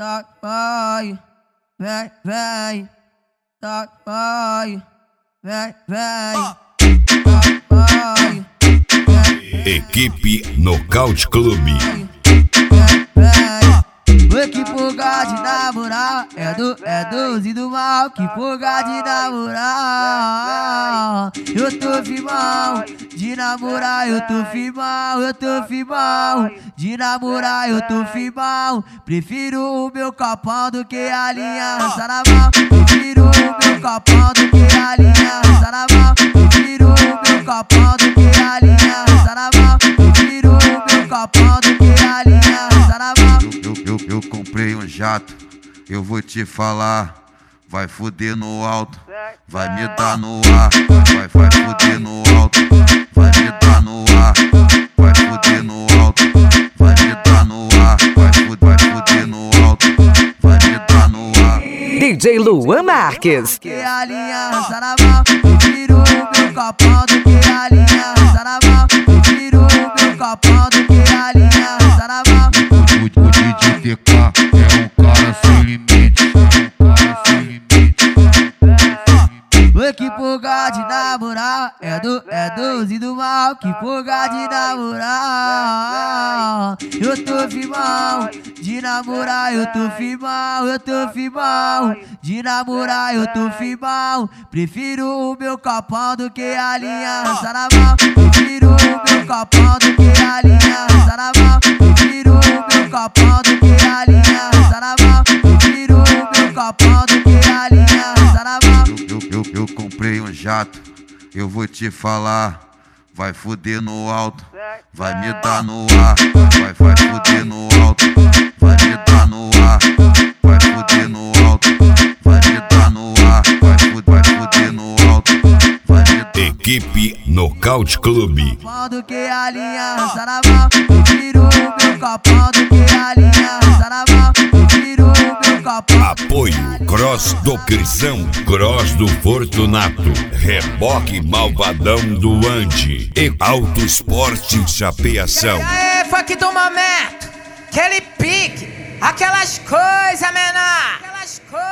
tá, vai, vem, tá, vai, vem, tá, vai. Equipe Nocaute Clube. Que porra de namorar é doze do mal. Que porra de namorar. Eu tô firmão de namorar, eu tô firmão de namorar, eu tô firmão. Prefiro o meu copão do que a aliança na mão. Prefiro o meu copão do que a aliança na mão. Prefiro o meu copão do que a aliança na mão. Prefiro o meu copão do que a aliança na mão. Eu comprei um jato, eu vou te falar. Vai fuder no alto, vai me dar no ar. Vai fuder no alto, vai me dar no ar. Vai fuder no alto, vai me dar no ar. Vai fuder no alto, vai me dar no ar. DJ Luan Marques. Que aliança na mão, prefiro o meu copão do que a aliança na mão. Prefiro o meu copão do que a aliança na mão. O DJ TK é um cara sem limite, Que porra de namorar é doze do mal. Que porra de namorar. Eu tô firmão de namorar, eu tô firmão de namorar, eu tô firmão. Prefiro o meu copão do que a aliança na mão. Prefiro o meu copão do que a aliança na mão. Prefiro o meu copão do que a aliança na mão. Prefiro o meu copão do que a aliança na mão. Eu comprei um jato, eu vou te falar. Vai fuder no alto, vai me dar no ar. Vai fuder no alto, vai me dar no ar. Vai fuder no alto, vai me dar no ar. Vai fuder no alto, vai me dar. Equipe Nocaute Clube. Do que a aliança na mão. Prefiro o meu copão do que a aliança na mão. Prefiro o meu copão. Apoio Cross do Crisão, Cross do Fortunato, Reboque Malvadão do Ande e Auto Esporte Chapeação. Aê, funk do momento, aquele pique, aquelas coisas menor, aquelas coisas.